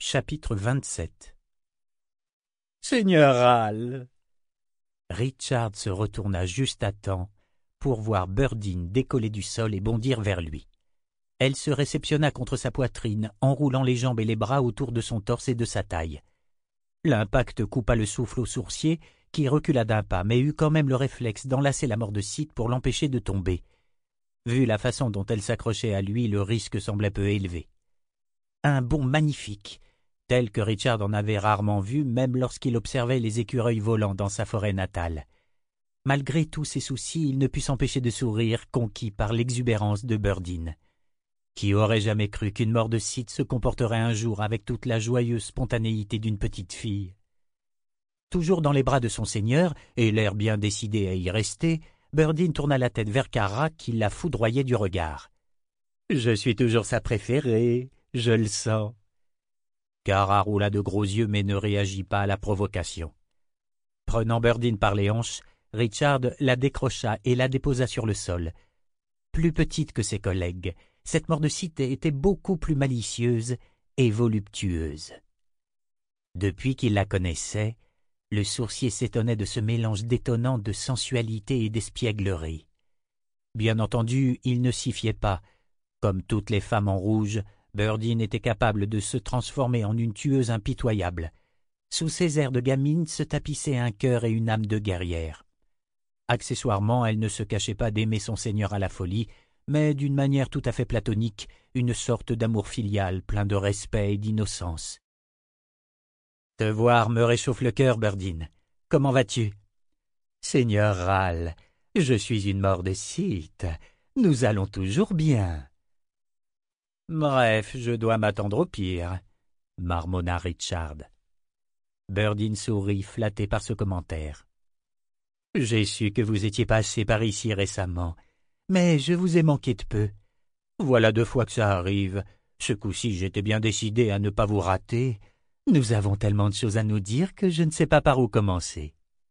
Chapitre 27. Seigneur Hal. Richard se retourna juste à temps pour voir Burdine décoller du sol et bondir vers lui. Elle se réceptionna contre sa poitrine, enroulant les jambes et les bras autour de son torse et de sa taille. L'impact coupa le souffle au sourcier, qui recula d'un pas, mais eut quand même le réflexe d'enlacer la mort de Sid pour l'empêcher de tomber. Vu la façon dont elle s'accrochait à lui, le risque semblait peu élevé. Un bond magnifique, tel que Richard en avait rarement vu, même lorsqu'il observait les écureuils volants dans sa forêt natale. Malgré tous ses soucis, il ne put s'empêcher de sourire, conquis par l'exubérance de Burdine. Qui aurait jamais cru qu'une mort de Sid se comporterait un jour avec toute la joyeuse spontanéité d'une petite fille? Toujours dans les bras de son seigneur, et l'air bien décidé à y rester, Burdine tourna la tête vers Kara qui la foudroyait du regard. « Je suis toujours sa préférée, je le sens. » Kara roula de gros yeux mais ne réagit pas à la provocation. Prenant Burdine par les hanches, Richard la décrocha et la déposa sur le sol. Plus petite que ses collègues, cette mort de Sid était beaucoup plus malicieuse et voluptueuse. Depuis qu'il la connaissait, le sourcier s'étonnait de ce mélange détonnant de sensualité et d'espièglerie. Bien entendu, il ne s'y fiait pas. Comme toutes les femmes en rouge, Burdine était capable de se transformer en une tueuse impitoyable. Sous ses airs de gamine se tapissaient un cœur et une âme de guerrière. Accessoirement, elle ne se cachait pas d'aimer son seigneur à la folie, mais d'une manière tout à fait platonique, une sorte d'amour filial plein de respect et d'innocence. « Te voir me réchauffe le cœur, Burdine. Comment vas-tu? »« Seigneur Hal, je suis une mort de Sid. Nous allons toujours bien. »« Bref, je dois m'attendre au pire, » marmonna Richard. Burdine sourit, flatté par ce commentaire. « J'ai su que vous étiez passé par ici récemment, mais je vous ai manqué de peu. Voilà 2 fois que ça arrive. Ce coup-ci, j'étais bien décidé à ne pas vous rater. Nous avons tellement de choses à nous dire que je ne sais pas par où commencer. »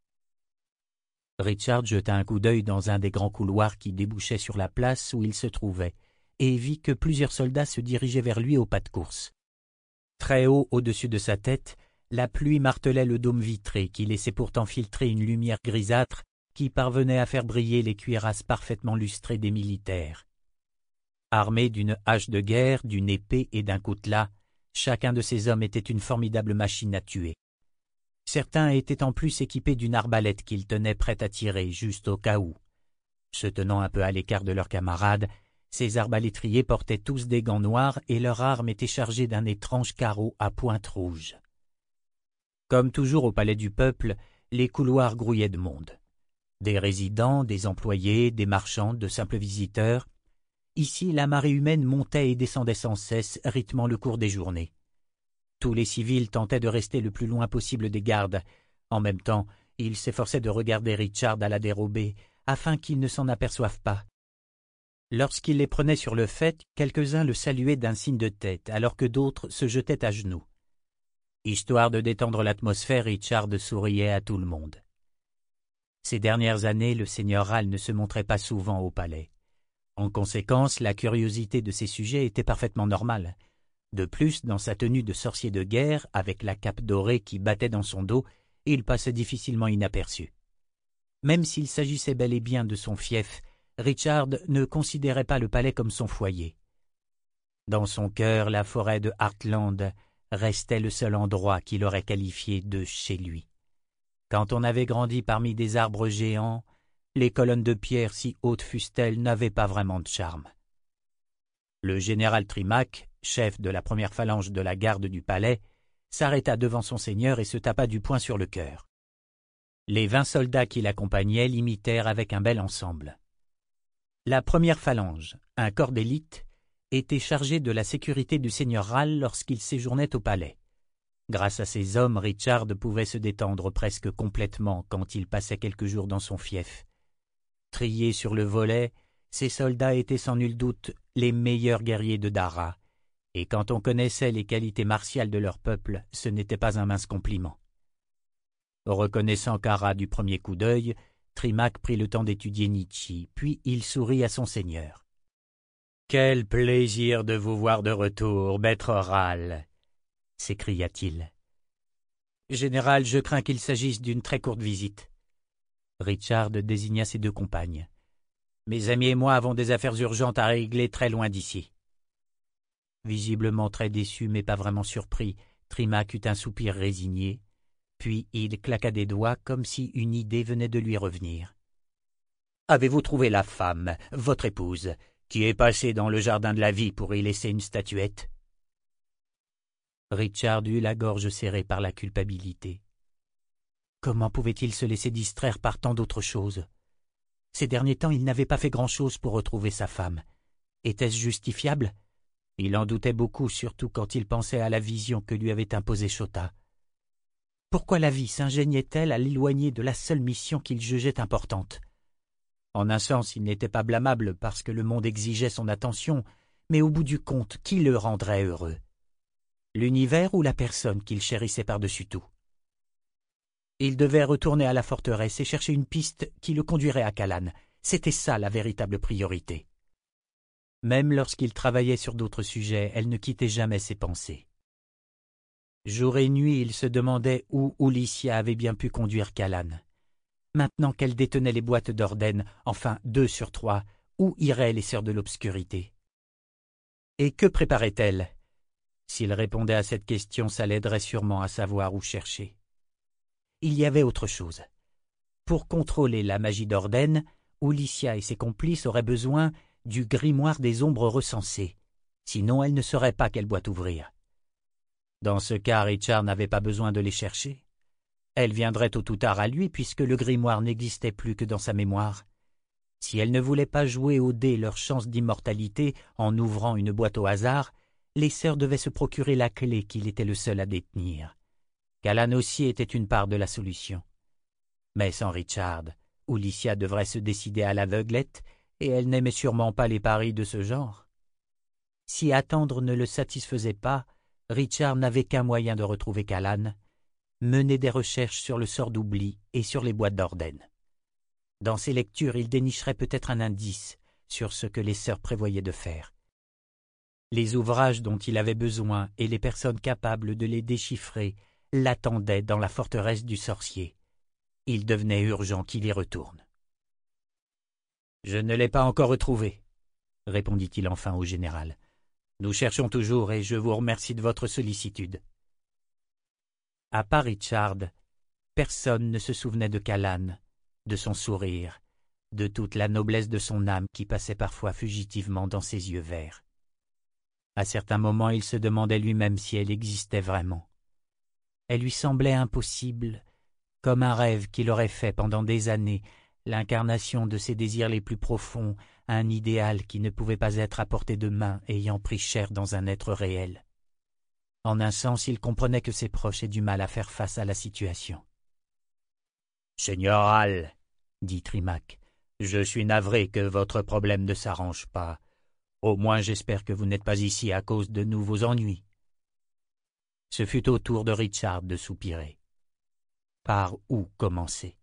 Richard jeta un coup d'œil dans un des grands couloirs qui débouchait sur la place où il se trouvait, et vit que plusieurs soldats se dirigeaient vers lui au pas de course. Très haut au-dessus de sa tête, la pluie martelait le dôme vitré qui laissait pourtant filtrer une lumière grisâtre qui parvenait à faire briller les cuirasses parfaitement lustrées des militaires. Armés d'une hache de guerre, d'une épée et d'un coutelas, chacun de ces hommes était une formidable machine à tuer. Certains étaient en plus équipés d'une arbalète qu'ils tenaient prête à tirer, juste au cas où. Se tenant un peu à l'écart de leurs camarades, ces arbalétriers portaient tous des gants noirs et leur arme était chargée d'un étrange carreau à pointe rouge. Comme toujours au palais du peuple, les couloirs grouillaient de monde. Des résidents, des employés, des marchands, de simples visiteurs. Ici, la marée humaine montait et descendait sans cesse, rythmant le cours des journées. Tous les civils tentaient de rester le plus loin possible des gardes. En même temps, ils s'efforçaient de regarder Richard à la dérobée, afin qu'il ne s'en aperçoive pas. Lorsqu'il les prenait sur le fait, quelques-uns le saluaient d'un signe de tête, alors que d'autres se jetaient à genoux. Histoire de détendre l'atmosphère, Richard souriait à tout le monde. Ces dernières années, le seigneur Hal ne se montrait pas souvent au palais. En conséquence, la curiosité de ses sujets était parfaitement normale. De plus, dans sa tenue de sorcier de guerre, avec la cape dorée qui battait dans son dos, il passait difficilement inaperçu. Même s'il s'agissait bel et bien de son fief, Richard ne considérait pas le palais comme son foyer. Dans son cœur, la forêt de Heartland restait le seul endroit qu'il aurait qualifié de chez lui. Quand on avait grandi parmi des arbres géants, les colonnes de pierre, si hautes fussent-elles, n'avaient pas vraiment de charme. Le général Trimac, chef de la première phalange de la garde du palais, s'arrêta devant son seigneur et se tapa du poing sur le cœur. Les 20 soldats qui l'accompagnaient l'imitèrent avec un bel ensemble. La première phalange, un corps d'élite, était chargé de la sécurité du seigneur Hal lorsqu'il séjournait au palais. Grâce à ces hommes, Richard pouvait se détendre presque complètement quand il passait quelques jours dans son fief. Triés sur le volet, ces soldats étaient sans nul doute les meilleurs guerriers de Dara, et quand on connaissait les qualités martiales de leur peuple, ce n'était pas un mince compliment. Reconnaissant Kara du premier coup d'œil, Trimac prit le temps d'étudier Nietzsche, puis il sourit à son seigneur. « Quel plaisir de vous voir de retour, maître Hal. s'écria-t-il. Général, je crains qu'il s'agisse d'une très courte visite. Richard désigna ses deux compagnes. Mes amis et moi avons des affaires urgentes à régler très loin d'ici. Visiblement très déçu, mais pas vraiment surpris, Trimac eut un soupir résigné, puis il claqua des doigts comme si une idée venait de lui revenir. « Avez-vous trouvé la femme, votre épouse, qui est passée dans le jardin de la vie pour y laisser une statuette ?» Richard eut la gorge serrée par la culpabilité. Comment pouvait-il se laisser distraire par tant d'autres choses? Ces derniers temps, il n'avait pas fait grand-chose pour retrouver sa femme. Était-ce justifiable? Il en doutait beaucoup, surtout quand il pensait à la vision que lui avait imposée Chota. Pourquoi la vie s'ingéniait-elle à l'éloigner de la seule mission qu'il jugeait importante? En un sens, il n'était pas blâmable parce que le monde exigeait son attention, mais au bout du compte, qui le rendrait heureux? L'univers ou la personne qu'il chérissait par-dessus tout? Il devait retourner à la forteresse et chercher une piste qui le conduirait à Callanne. C'était ça la véritable priorité. Même lorsqu'il travaillait sur d'autres sujets, elle ne quittait jamais ses pensées. Jour et nuit, il se demandait où Ulycia avait bien pu conduire Callanne. Maintenant qu'elle détenait les boîtes d'Orden, enfin 2 sur 3, où iraient les sœurs de l'obscurité? Et que préparait-elle? S'il répondait à cette question, ça l'aiderait sûrement à savoir où chercher. Il y avait autre chose. Pour contrôler la magie d'Orden, Ulycia et ses complices auraient besoin du grimoire des ombres recensées. Sinon, elle ne saurait pas quelle boîte ouvrir. Dans ce cas, Richard n'avait pas besoin de les chercher. Elle viendrait tôt ou tard à lui puisque le grimoire n'existait plus que dans sa mémoire. Si elle ne voulait pas jouer au dé leur chance d'immortalité en ouvrant une boîte au hasard, les sœurs devaient se procurer la clé qu'il était le seul à détenir. Callanne aussi était une part de la solution. Mais sans Richard, Ulycia devrait se décider à l'aveuglette, et elle n'aimait sûrement pas les paris de ce genre. Si attendre ne le satisfaisait pas, Richard n'avait qu'un moyen de retrouver Callanne, mener des recherches sur le sort d'oubli et sur les boîtes d'Orden. Dans ses lectures, il dénicherait peut-être un indice sur ce que les sœurs prévoyaient de faire. Les ouvrages dont il avait besoin et les personnes capables de les déchiffrer l'attendaient dans la forteresse du sorcier. Il devenait urgent qu'il y retourne. « Je ne l'ai pas encore retrouvé, » répondit-il enfin au général. « Nous cherchons toujours et je vous remercie de votre sollicitude. » À part Richard, personne ne se souvenait de Callanne, de son sourire, de toute la noblesse de son âme qui passait parfois fugitivement dans ses yeux verts. À certains moments, il se demandait lui-même si elle existait vraiment. Elle lui semblait impossible, comme un rêve qu'il aurait fait pendant des années, l'incarnation de ses désirs les plus profonds, un idéal qui ne pouvait pas être à portée de main ayant pris chair dans un être réel. En un sens, il comprenait que ses proches aient du mal à faire face à la situation. « Seigneur Hall, dit Trimac, je suis navré que votre problème ne s'arrange pas. Au moins j'espère que vous n'êtes pas ici à cause de nouveaux ennuis. » Ce fut au tour de Richard de soupirer. Par où commencer?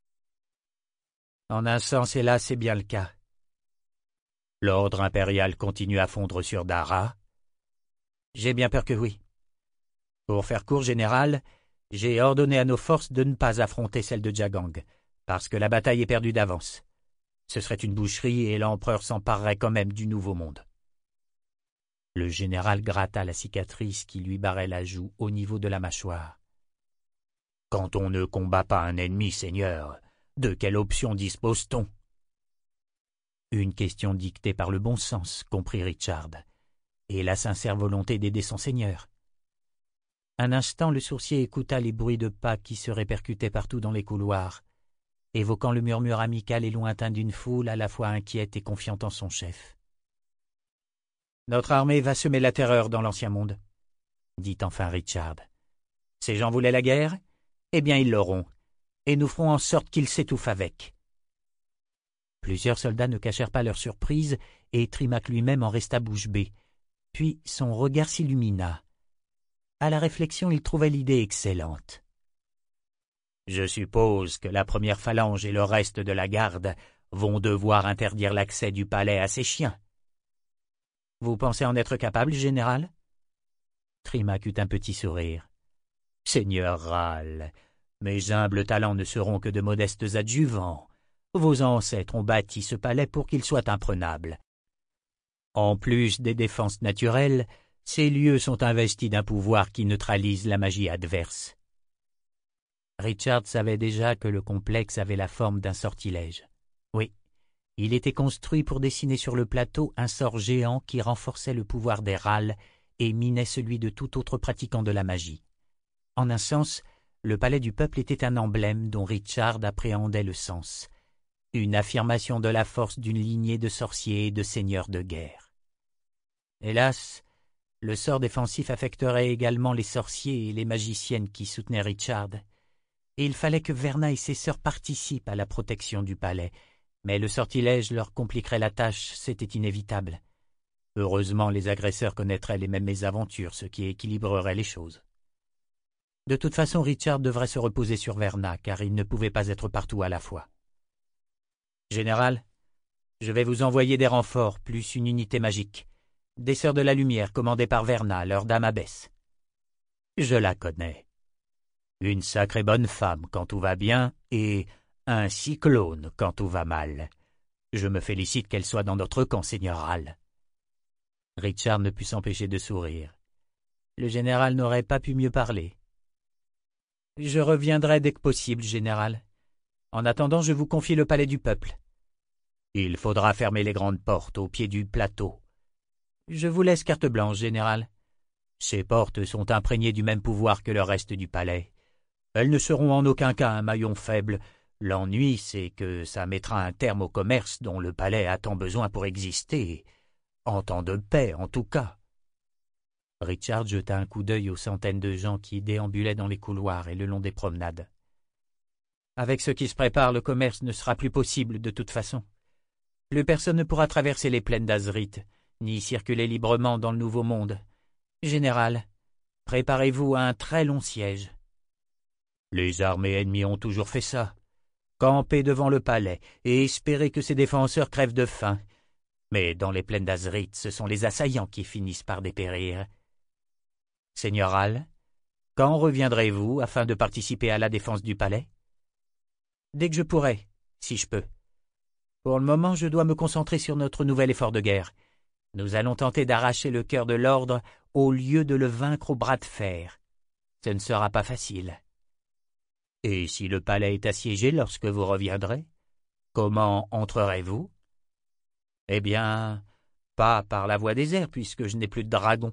En un sens, hélas, c'est bien le cas. L'ordre impérial continue à fondre sur Dara? J'ai bien peur que oui. Pour faire court, général, j'ai ordonné à nos forces de ne pas affronter celle de Jagang, parce que la bataille est perdue d'avance. Ce serait une boucherie et l'empereur s'emparerait quand même du Nouveau Monde. Le général gratta la cicatrice qui lui barrait la joue au niveau de la mâchoire. Quand on ne combat pas un ennemi, seigneur, de quelle option dispose-t-on? Une question dictée par le bon sens, comprit Richard, et la sincère volonté d'aider son seigneur. Un instant, le sourcier écouta les bruits de pas qui se répercutaient partout dans les couloirs, évoquant le murmure amical et lointain d'une foule à la fois inquiète et confiante en son chef. « Notre armée va semer la terreur dans l'ancien monde, » dit enfin Richard. « Ces gens voulaient la guerre? Eh bien ils l'auront, et nous ferons en sorte qu'ils s'étouffent avec. » Plusieurs soldats ne cachèrent pas leur surprise, et Trimac lui-même en resta bouche bée. Puis son regard s'illumina. À la réflexion, il trouvait l'idée excellente. « Je suppose que la première phalange et le reste de la garde vont devoir interdire l'accès du palais à ces chiens. Vous pensez en être capable, général? » Trimac eut un petit sourire. « Seigneur Ral, mes humbles talents ne seront que de modestes adjuvants. Vos ancêtres ont bâti ce palais pour qu'il soit imprenable. En plus des défenses naturelles, ces lieux sont investis d'un pouvoir qui neutralise la magie adverse. » Richard savait déjà que le complexe avait la forme d'un sortilège. Oui, il était construit pour dessiner sur le plateau un sort géant qui renforçait le pouvoir des Râles et minait celui de tout autre pratiquant de la magie. En un sens, le palais du peuple était un emblème dont Richard appréhendait le sens, une affirmation de la force d'une lignée de sorciers et de seigneurs de guerre. Hélas, le sort défensif affecterait également les sorciers et les magiciennes qui soutenaient Richard, et il fallait que Verna et ses sœurs participent à la protection du palais, mais le sortilège leur compliquerait la tâche, c'était inévitable. Heureusement, les agresseurs connaîtraient les mêmes mésaventures, ce qui équilibrerait les choses. De toute façon, Richard devrait se reposer sur Verna, car il ne pouvait pas être partout à la fois. « Général, je vais vous envoyer des renforts, plus une unité magique. Des Sœurs de la Lumière, commandées par Verna, leur dame abbesse. »« Je la connais. Une sacrée bonne femme quand tout va bien, et un cyclone quand tout va mal. Je me félicite qu'elle soit dans notre camp, Seigneur Ral. » Richard ne put s'empêcher de sourire. Le général n'aurait pas pu mieux parler. « Je reviendrai dès que possible, général. En attendant, je vous confie le palais du peuple. »« Il faudra fermer les grandes portes au pied du plateau. »« Je vous laisse carte blanche, général. Ces portes sont imprégnées du même pouvoir que le reste du palais. Elles ne seront en aucun cas un maillon faible. L'ennui, c'est que ça mettra un terme au commerce dont le palais a tant besoin pour exister. En temps de paix, en tout cas. » Richard jeta un coup d'œil aux centaines de gens qui déambulaient dans les couloirs et le long des promenades. « Avec ce qui se prépare, le commerce ne sera plus possible de toute façon. Plus personne ne pourra traverser les plaines d'Azrith, ni circuler librement dans le Nouveau Monde. Général, préparez-vous à un très long siège. » Les armées ennemies ont toujours fait ça. Camper devant le palais et espérer que ses défenseurs crèvent de faim. Mais dans les plaines d'Azrith, ce sont les assaillants qui finissent par dépérir. Seigneur Ral, quand reviendrez-vous afin de participer à la défense du palais? Dès que je pourrai, si je peux. Pour le moment, je dois me concentrer sur notre nouvel effort de guerre. Nous allons tenter d'arracher le cœur de l'ordre au lieu de le vaincre au bras de fer. Ce ne sera pas facile. Et si le palais est assiégé lorsque vous reviendrez, comment entrerez-vous? Eh bien, pas par la voie des airs, puisque je n'ai plus de dragon.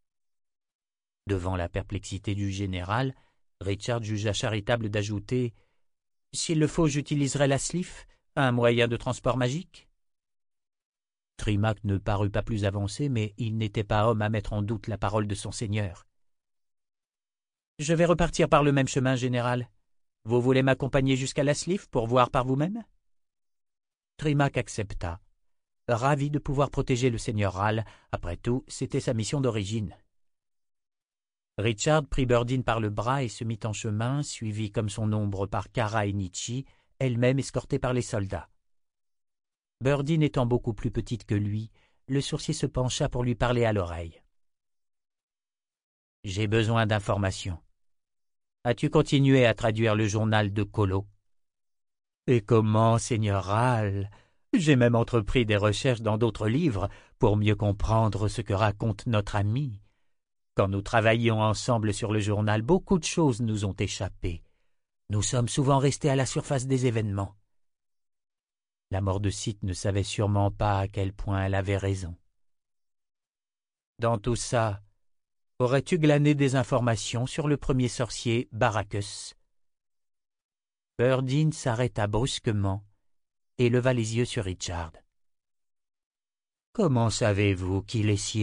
Devant la perplexité du général, Richard jugea charitable d'ajouter « S'il le faut, j'utiliserai la slif, un moyen de transport magique. » Trimac ne parut pas plus avancé, mais il n'était pas homme à mettre en doute la parole de son seigneur. « Je vais repartir par le même chemin, général. Vous voulez m'accompagner jusqu'à la slif pour voir par vous-même? » Trimac accepta, ravi de pouvoir protéger le seigneur Ral. Après tout, c'était sa mission d'origine. Richard prit Burdine par le bras et se mit en chemin, suivi comme son ombre par Kara et Nietzsche, elle-même escortée par les soldats. Burdine étant beaucoup plus petite que lui, le sourcier se pencha pour lui parler à l'oreille. « J'ai besoin d'informations. As-tu continué à traduire le journal de Colo? »« Et comment, seigneur Ral? J'ai même entrepris des recherches dans d'autres livres pour mieux comprendre ce que raconte notre ami. Quand nous travaillions ensemble sur le journal, beaucoup de choses nous ont échappé. Nous sommes souvent restés à la surface des événements. » La mort de Sith ne savait sûrement pas à quel point elle avait raison. « Dans tout ça, aurais-tu glané des informations sur le premier sorcier, Baracus? » Burdine s'arrêta brusquement et leva les yeux sur Richard. « Comment savez-vous qu'il est si important ? »